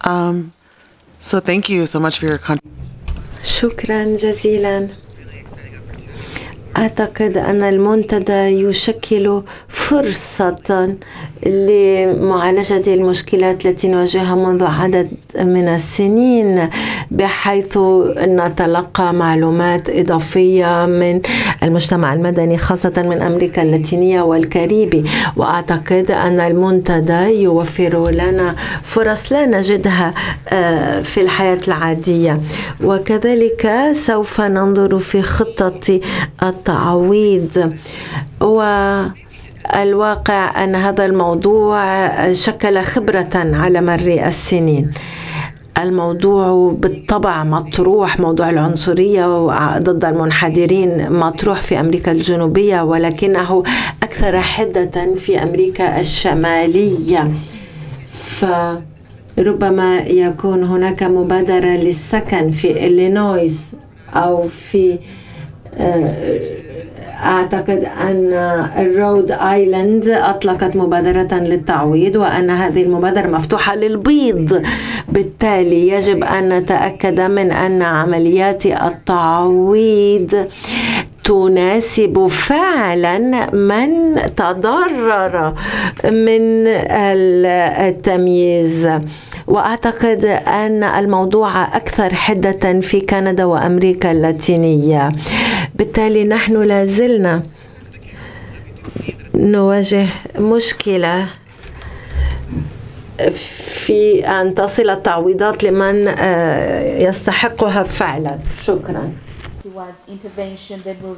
So thank you so much for your شكرا جزيلا. أعتقد أن المنتدى يشكل فرصة لمعالجة المشكلات التي نواجهها منذ عدد من السنين، بحيث نتلقى معلومات إضافية من المجتمع المدني خاصة من أمريكا اللاتينية والكاريبي. وأعتقد أن المنتدى يوفر لنا فرص لا نجدها في الحياة العادية. وكذلك سوف ننظر في خطة التعويض. والواقع أن هذا الموضوع شكل خبرة على مر السنين. الموضوع بالطبع مطروح، موضوع العنصرية ضد المنحدرين مطروح في أمريكا الجنوبية، ولكنه أكثر حدة في أمريكا الشمالية. فربما يكون هناك مبادرة للسكن في إلينويس أو في أعتقد أن الرود آيلاند أطلقت مبادرة للتعويض، وأن هذه المبادرة مفتوحة للبيض. بالتالي يجب أن نتأكد من أن عمليات التعويض تناسب فعلا من تضرر من التمييز. وأعتقد أن الموضوع أكثر حدة في كندا وأمريكا اللاتينية. بالتالي نحن لازلنا نواجه مشكلة في أن تصل التعويضات لمن يستحقها فعلا. شكرا.